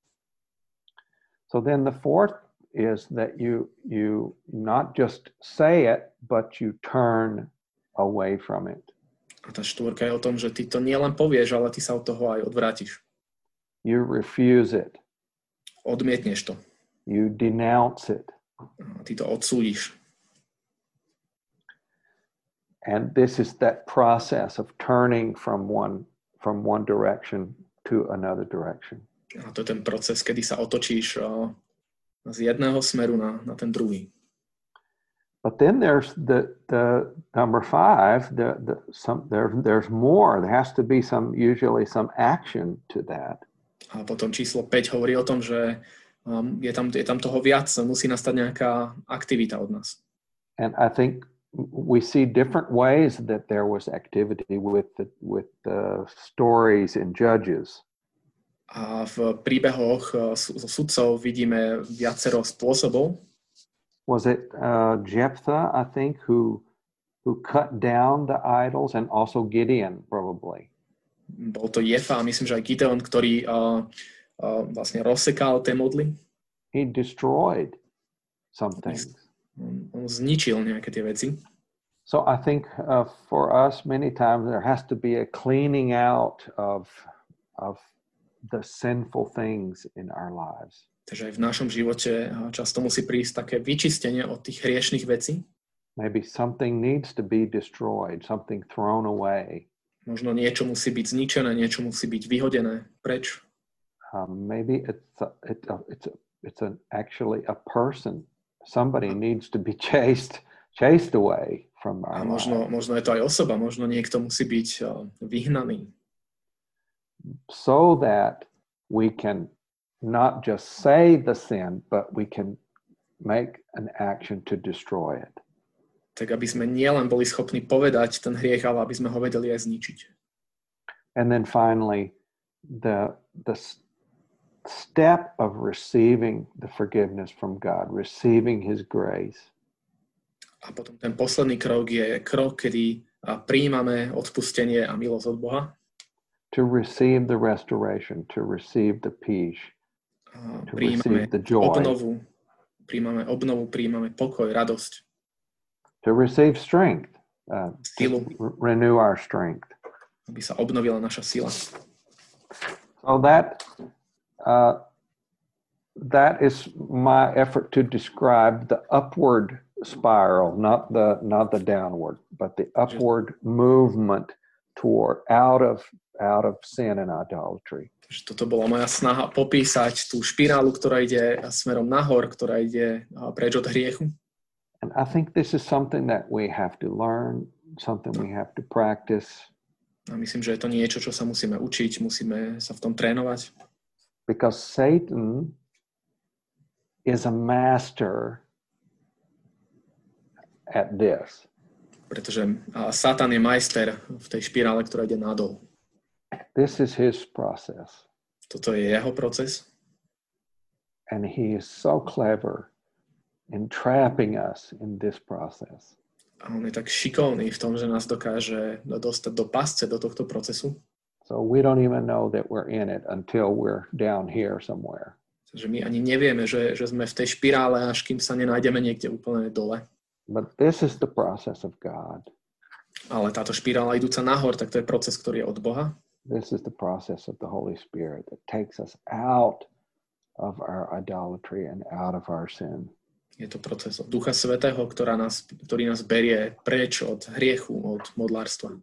So then the 4th is that you not just say it, but you turn away from it. A tá 4 je o tom, že ty to nielen povieš, ale ty sa od toho aj odvrátiš. You refuse it. Odmietneš to. You denounce it. Ty to odsúdiš. And this is that process of turning from one direction to another direction. A to je ten proces, kedy sa otočíš z jedného smeru na ten druhý. But then there's the number 5. There's more. There has to be usually some action to that. A potom číslo 5 hovorí o tom, že je tam toho viac, musí nastať nejaká aktivita od nás. And I think we see different ways that there was activity with the stories in Judges. A v príbehoch sudcov vidíme viacero spôsobov. Was it Jephthah, I think, who cut down the idols, and also Gideon, probably? Bol to Jefa, a myslím, že aj Gideon, ktorý vlastne rozsekal tie modly. He destroyed some things. On zničil nejaké tie veci. So I think for us, many times there has to be a cleaning out of the sinful things in our lives. Takže aj v našom živote často musí prísť také vyčistenie od tých hriešných vecí. Maybe something needs to be destroyed, something thrown away. Možno niečo musí byť zničené, niečo musí byť vyhodené preč. Maybe it's actually a person. Somebody needs to be chased away from A our lives. možno je to aj osoba, možno niekto musí byť vyhnaný. So that we can not just say the sin, but we can make an action to destroy it. Tak aby sme nielen boli schopní povedať ten hriech, ale aby sme ho vedeli aj zničiť. And then finally, the step of receiving the forgiveness from God, receiving His grace. A potom ten posledný krok je krok, kedy prijímame odpustenie a milosť od Boha. To receive the restoration, to receive the peace, to receive the joy. Prijímame obnovu, prijímame pokoj, radosť. To receive strength, Silu, renew our strength. aby sa obnovila naša sila. So that is my effort to describe the upward spiral, not the downward, but the upward movement toward out of sin and idolatry. Toto bola moja snaha popísať tú špirálu, ktorá ide smerom nahor, ktorá ide preč od hriechu. And I think this is something that we have to learn, something we have to practice. A myslím, že je to niečo, čo sa musíme učiť, musíme sa v tom trénovať. Because Satan is a master at this. Pretože Satan je majster v tej špirále, ktorá ide nadol. This is his process. Toto je jeho proces. And he is so clever in trapping us in this process. A on je tak šikovný v tom, že nás dokáže dostať do pasce, do tohto procesu. So we don't even know that we're in it until we're down here somewhere. Takže my ani nevieme, že sme v tej špirále, až kým sa nenájdeme niekde úplne dole. But this is the process of God. Ale táto špirála idúca nahor, tak to je proces, ktorý je od Boha. This is the process of the Holy Spirit that takes us out of our idolatry and out of our sin. Je to proces od Ducha Svätého, ktorý nás berie preč od hriechu, od modlárstva.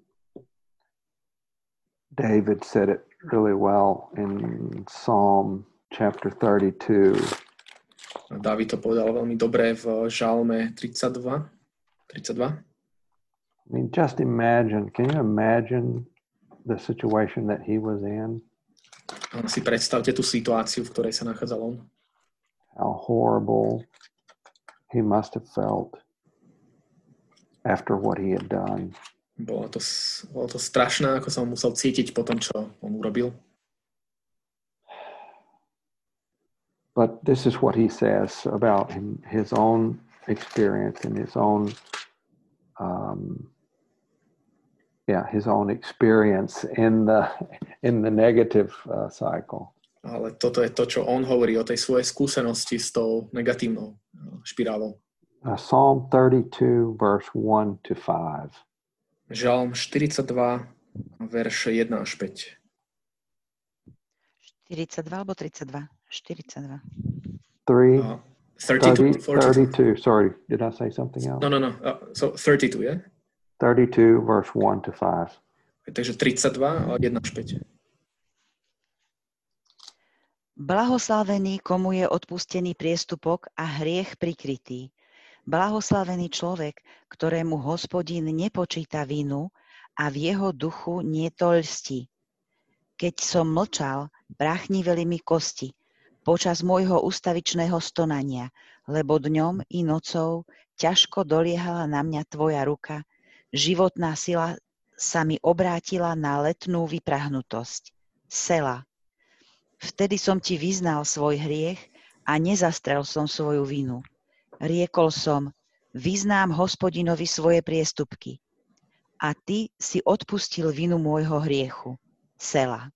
David said it really well in Psalm chapter 32. Dávid to povedal veľmi dobre v Žalme 32. I mean, just imagine, can you imagine the situation that he was in? Si predstavte tú situáciu, v ktorej sa nachádzal on. How horrible he must have felt after what he had done. Bolo to strašné, ako sa on musel cítiť po tom, čo on urobil. But this is what he says about his own experience and his own his own experience in the negative cycle. Ale toto je to, čo on hovorí o tej svojej skúsenosti s tou negatívnou špirálou. Psalm 32, verse 1 to 5. Žalm 42, verše 1 až 5. 42 alebo 32? 42. 32. Sorry, did I say something else? No. So 32, yeah? 32, verse 1 to 5. Takže 32, 1 až 5. Blahoslavený, komu je odpustený priestupok a hriech prikrytý. Blahoslavený človek, ktorému Hospodin nepočíta vinu a v jeho duchu nieto lsti. Keď som mlčal, prachniveli mi kosti počas môjho ustavičného stonania, lebo dňom i nocou ťažko doliehala na mňa tvoja ruka, životná sila sa mi obrátila na letnú vyprahnutosť. Sela. Vtedy som ti vyznal svoj hriech a nezastrel som svoju vinu. Riekol som, vyznám Hospodinovi svoje priestupky. A ty si odpustil vinu môjho hriechu. Sela.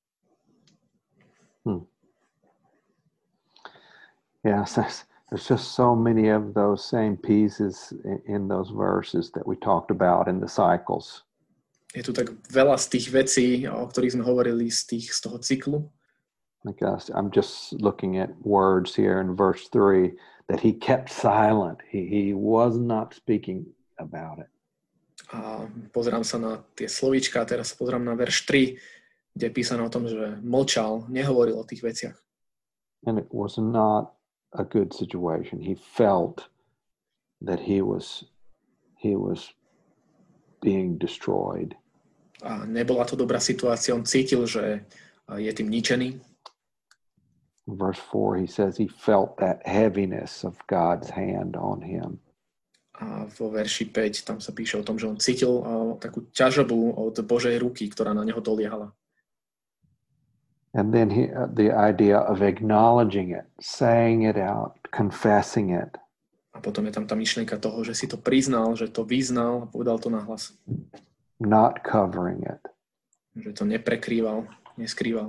Yes, there's just so many of those same pieces in those verses that we talked about in the cycles. Je tu tak veľa z tých vecí, o ktorých sme hovorili z toho cyklu. I'm just looking at words here in verse 3 that he kept silent. He was not speaking about it. A pozerám sa na tie slovíčka, teraz sa pozerám na verš 3, kde je písané o tom, že mlčal, nehovoril o tých veciach. And it was not a good situation. He felt that he was being destroyed. A nebola to dobrá situácia, on cítil, že je tým ničený. In verse 4, he says he felt that heaviness of God's hand on him. A vo verši 5 tam sa píše o tom, že on cítil takú ťažobu od Božej ruky, ktorá na neho doliehala. And then the idea of acknowledging it, saying it out, confessing it. A potom je tam tá myšlienka toho, že si to priznal, že to vyznal a povedal to nahlas. Not covering it. Že to neprekrýval, neskrýval.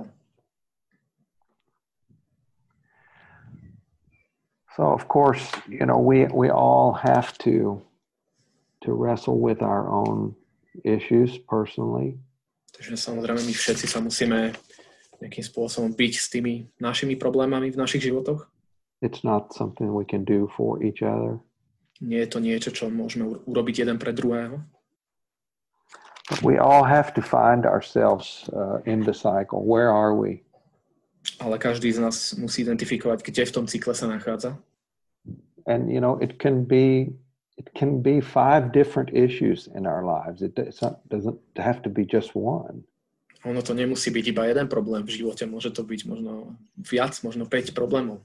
So of course, we all have to wrestle with our own issues personally. Takže samozrejme my všetci sa musíme nejakým spôsobom byť s tými našimi problémami v našich životoch. It's not something we can do for each other. Nie je to niečo, čo môžeme urobiť jeden pre druhého. But we all have to find ourselves in the cycle. Where are we? Ale každý z nás musí identifikovať, kde v tom cykle sa nachádza. And it can be 5 different issues in our lives. It doesn't have to be just one. Ono to nemusí byť iba jeden problém v živote, môže to byť možno viac, možno 5 problémov.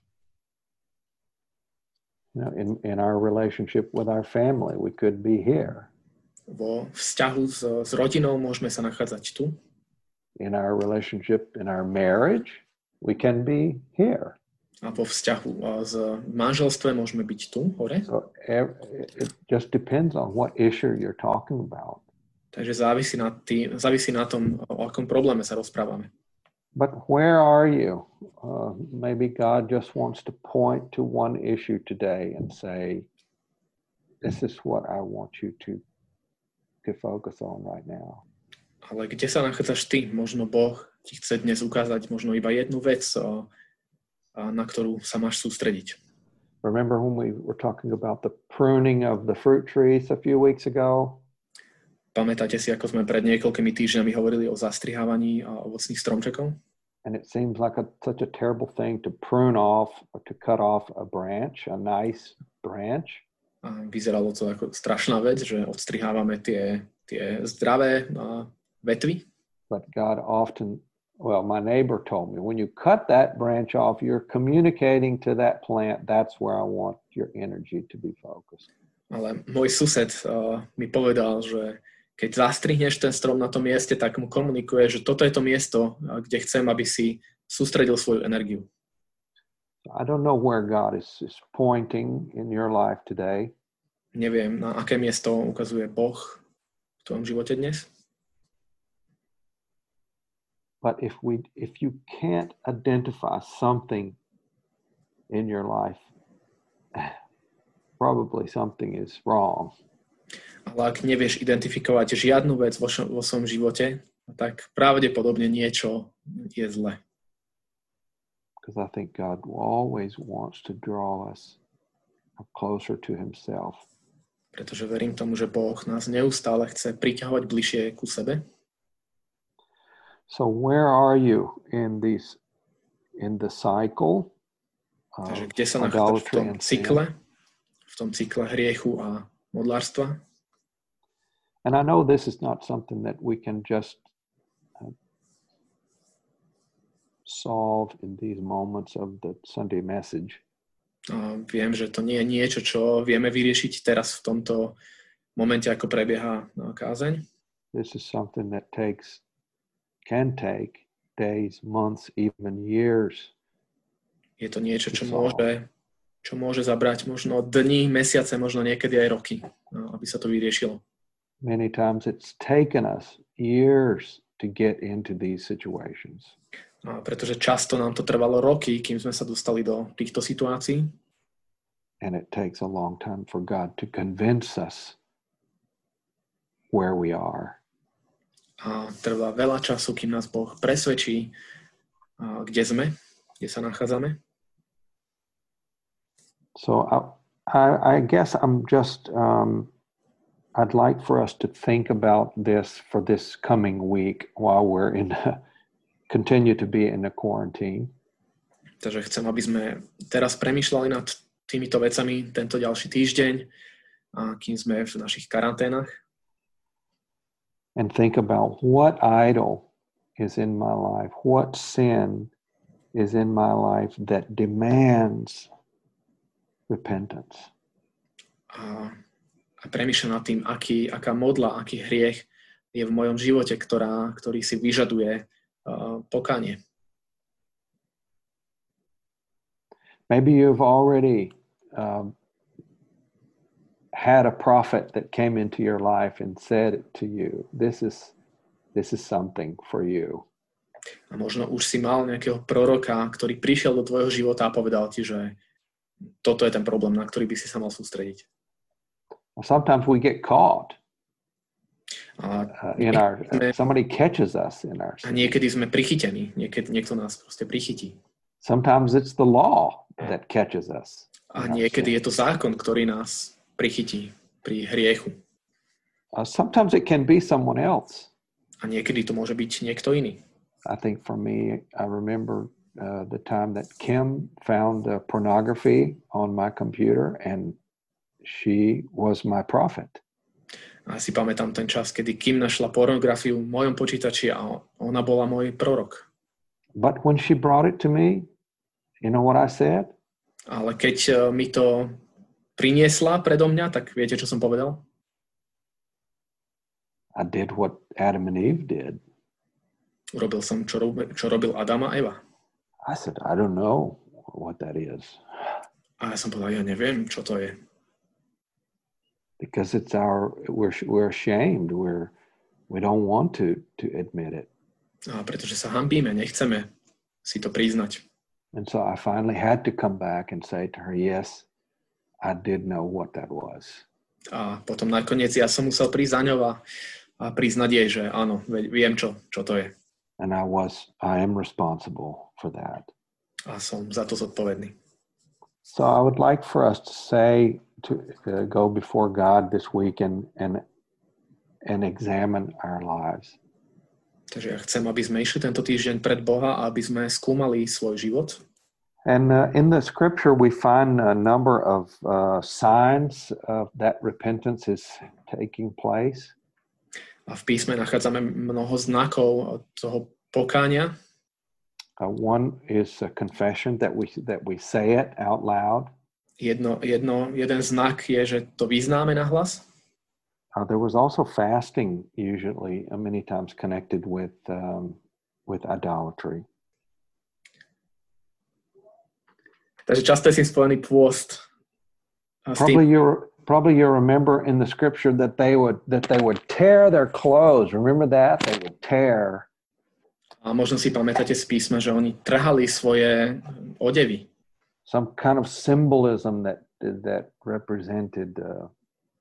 In our relationship with our family, we could be here. Vo vzťahu s rodinou môžeme sa nachádzať tu. In our relationship, in our marriage, we can be here. A vo vzťahu s manželstve môžeme byť tu, hore. So it just depends on what issue you're talking about. Takže závisí na tom, o akom probléme sa rozprávame. But where are you? Maybe God just wants to point to one issue today and say, this is what I want you to focus on right now. Ale kde sa nachádzaš ty? Možno Boh ti chce dnes ukázať možno iba jednu vec, na ktorú sa máš sústrediť. Remember when we were talking about the pruning of the fruit trees a few weeks ago? Pamätáte si, ako sme pred niekoľkými týždňami hovorili o zastrihávaní ovocných stromčekov? And it seems like such a terrible thing to prune off or to cut off a branch, a nice branch. A vyzeralo to ako strašná vec, že odstrihávame tie zdravé vetvy. But God my neighbor told me, when you cut that branch off, you're communicating to that plant, that's where I want your energy to be focused. Ale môj sused mi povedal, že keď zastrihneš ten strom na tom mieste, tak mu komunikuje, že toto je to miesto, kde chcem, aby si sústredil svoju energiu. I don't know where God is pointing in your life today. Neviem, na aké miesto ukazuje Boh v tvojom živote dnes. But if you can't identify something in your life, probably something is wrong. Ale ak nevieš identifikovať žiadnu vec vo svojom živote, tak pravdepodobne niečo je zle. Because I think God always wants to draw us closer to himself. Pretože verím tomu, že Boh nás neustále chce priťahovať bližšie ku sebe. So where are you in the cycle? Takže kde sa nachádzaš v tom cykle hriechu a modlárstva? And I know this is not something that we can just solve in these moments of the Sunday message. Viem, že to nie je niečo, čo vieme vyriešiť teraz v tomto momente, ako prebieha kázeň. This is something that can take days, months, even years. Je to niečo, čo môže zabrať možno dni, mesiace, možno niekedy aj roky, aby sa to vyriešilo. Many times it's taken us years to get into these situations. Pretože často nám to trvalo roky, kým sme sa dostali do týchto situácií. And it takes a long time for God to convince us where we are. A trvá veľa času, kým nás Boh presvedčí, kde sme, kde sa nachádzame. So I guess I'm just I'd like for us to think about this for this coming week while we're continue to be in the quarantine. Takže chcem, aby sme teraz premýšľali nad týmito vecami tento ďalší týždeň, kým sme v našich karanténach. And think about what idol is in my life, what sin is in my life that demands repentance. A premýšľam nad tým, aká modla, aký hriech je v mojom živote, ktorý si vyžaduje pokánie. Maybe you've already had a prophet that came into your life and said to you, this is something for you. A možno už si mal nejakého proroka, ktorý prišiel do tvojho života a povedal ti, že toto je ten problém, na ktorý by si sa mal sústrediť. Sometimes we get caught somebody catches us in our sin. A niekedy sme prichytení, niekto nás proste prichytí. Sometimes it's the law that catches us. A niekedy je to zákon, ktorý nás prichytí pri hriechu. Sometimes it can be someone else. A niekedy to môže byť niekto iný. I think for me, I remember the time that Kim found pornography on my computer and she was my prophet. A si pamätám ten čas, kedy Kim našla pornografiu v mojom počítači a ona bola môj prorok. But when she brought it to me, you know what I said? Ale keď mi to priniesla predo mňa, tak viete, čo som povedal? I did what Adam and Eve did. Urobil som, čo robil Adam a Eva. I said, I don't know what that is. A ja som povedal, ja neviem, čo to je. Because we're ashamed. We don't want to admit it. A pretože sa hanbíme, nechceme si to priznať. And so I finally had to come back and say to her, yes, I did know what that was. A potom nakoniec ja som musel prísť za ňou a priznať jej, že áno, viem, čo to je. And I am responsible for that. A som za to zodpovedný. So I would like for us to say, to go before God this week and examine our lives. Takže ja chcem, aby sme išli tento týždeň pred Boha a aby sme skúmali svoj život. And in the scripture we find a number of signs that repentance is taking place. A v písme nachádzame mnoho znakov toho pokánia. One is a confession that we say it out loud. Jeden znak je, že to vyznáme nahlas. There was also fasting, usually many times connected with idolatry. Takže často je s tým spojený pôst. Probably you remember in the scripture that they would tear their clothes. Remember that? They would tear. A možno si pamätáte z písma, že oni trhali svoje odevy. Some kind of symbolism that represented a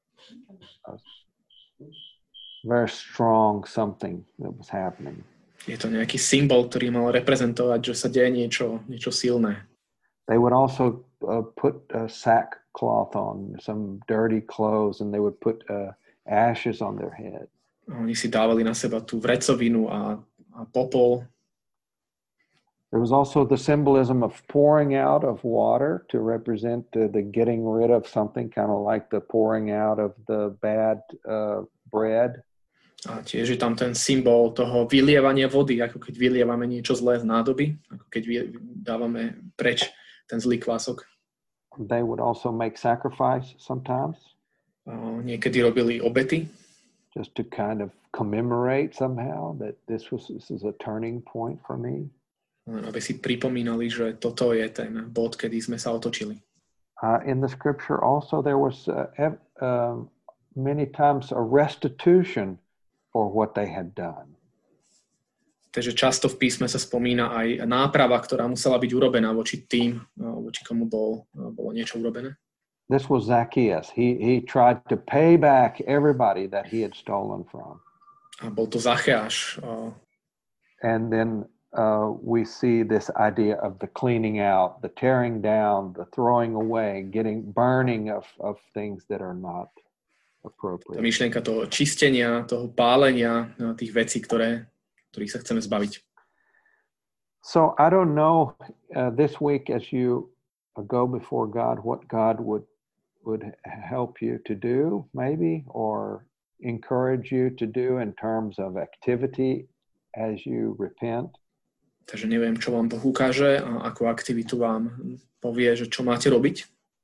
very strong something that was happening. Je to nejaký symbol, ktorý mal reprezentovať, že sa deje niečo silné. They would also put sackcloth on, some dirty clothes, and they would put ashes on their head. Oni si dávali na seba tú vrecovinu a popol. There was also the symbolism of pouring out of water to represent the getting rid of something, kind of like the pouring out of the bad bread. A tiež je tam ten symbol toho vylievania vody, ako keď vylievame niečo zlé z nádoby, ako keď dávame preč ten zlý kvások. They would also make sacrifice sometimes. Niekedy robili obety. Just to kind of commemorate somehow that this is a turning point for me. Aby si pripomínali, že toto je ten bod, kedy sme sa otočili. In the scripture also there was many times a restitution for what they had done. Takže často v písme sa spomína aj náprava, ktorá musela byť urobená voči tým, voči komu bolo niečo urobené. This was Zacchaeus. He tried to pay back everybody that he had stolen from. A bol to Zaccheáš. And then we see this idea of the cleaning out, the tearing down, the throwing away, burning of things that are not Tá appropriate. myšlienka toho čistenia, toho pálenia tých vecí, ktorých sa chceme zbaviť. So I don't know this week as you go before God, what God would help you to do, maybe, or encourage you to do in terms of activity as you repent. Takže neviem, čo vám Boh ukáže a akú aktivitu vám povie, že čo máte robiť.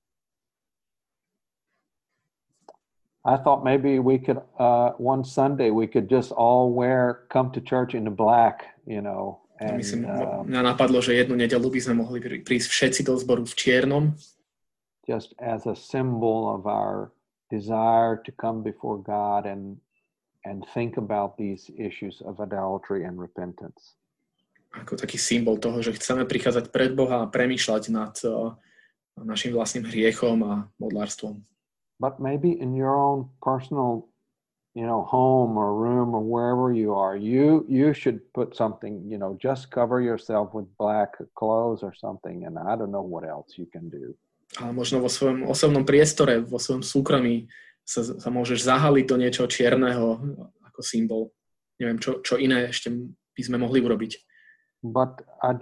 I thought maybe we could, one Sunday, we could just all come to church in the black, you know. And, mňa napadlo, že jednu nedeľu by sme mohli prísť všetci do zboru v čiernom. Just as a symbol of our desire to come before God and think about these issues of idolatry and repentance. Ako taký symbol toho, že chceme prichádzať pred Boha a premýšľať nad našim vlastným hriechom a modlárstvom. But maybe in your own personal, home or room or wherever you are, you should put something, just cover yourself with black clothes or something, and I don't know what else you can do. Ale možno vo svojom osobnom priestore, vo svojom súkromí sa môžeš zahaliť do niečoho čierneho ako symbol. Neviem, čo iné ešte by sme mohli urobiť. But I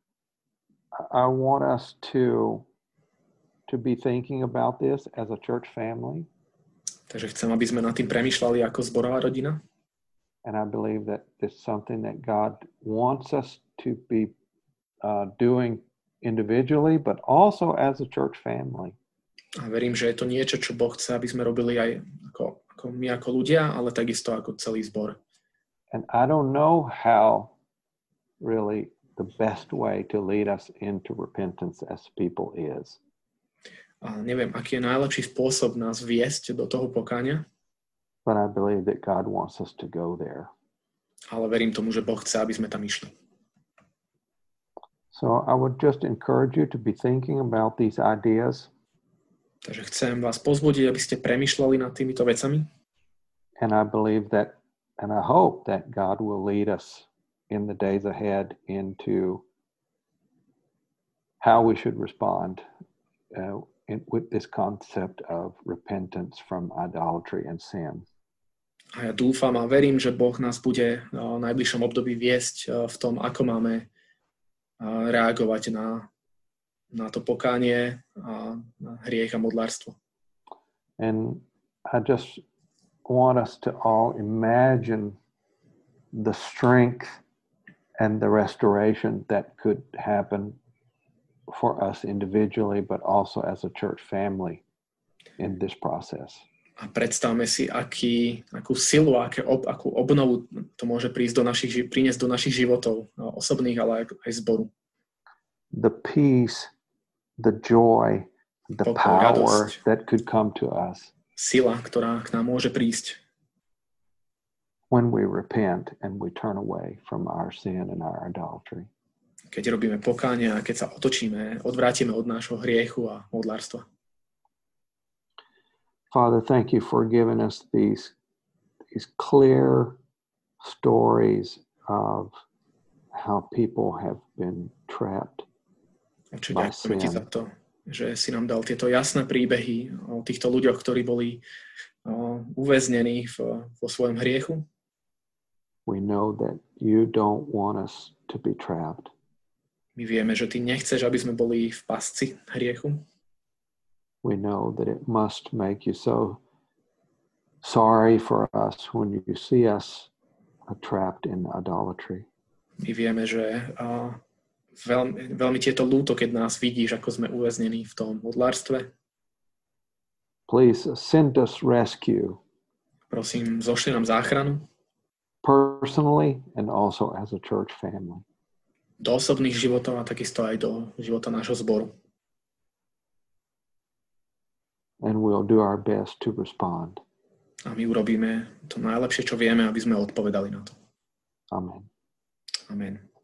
want us to be thinking about this as a church family. Takže chcem, aby sme nad tým premýšľali ako zborová rodina. And I believe that it's something that God wants us to be doing individually, but also as a church family. A verím, že je to niečo, čo Boh chce, aby sme robili aj ako my ako ľudia, ale takisto ako celý zbor. And I don't know how really the best way to lead us into repentance as people is. A neviem, aký je najlepší spôsob nás viesť do toho pokánia. But I believe that God wants us to go there. Ale verím tomu, že Boh chce, aby sme tam išli. So I would just encourage you to be thinking about these ideas. Takže chcem vás pozbudiť, aby ste premýšľali nad týmito vecami. And I believe that, and I hope that God will lead us in the days ahead into how we should respond with this concept of repentance from idolatry and sin. A ja dúfam a verím, že Boh nás bude v najbližšom období viesť v tom, ako máme reagovať na to pokánie a na hriech a modlárstvo. And I just want us to all imagine the strength and the restoration that could happen for us individually, but also as a church family in this process. A predstavme si, akú silu, akú obnovu to môže priniesť do našich životov, osobných, ale aj zboru. The peace, the joy, the power that could come to us. Sila, ktorá k nám môže prísť. When we repent and we turn away from our sin and our idolatry. Keď robíme pokánie a keď sa odvrátime od nášho hriechu a modlárstva. Father, thank you for giving us these clear stories of how people have been trapped by sin. Ďakujem ti za to, že si nám dal tieto jasné príbehy o týchto ľuďoch, ktorí boli uväznení vo svojom hriechu. We know that you don't want us to be trapped. My vieme, že ty nechceš, aby sme boli v pasci hriechu. We know that it must make you so sorry for us when you see us trapped in idolatry. My vieme, že veľmi tieto ľúto, keď nás vidíš, ako sme uväznení v tom modlárstve. Please send us rescue. Prosím, zošli nám záchranu. Personally and also as a church family. Do osobných životov a takisto aj do života nášho zboru. And we'll do our best to respond. A my urobíme to najlepšie, čo vieme, aby sme odpovedali na to. Amen. Amen.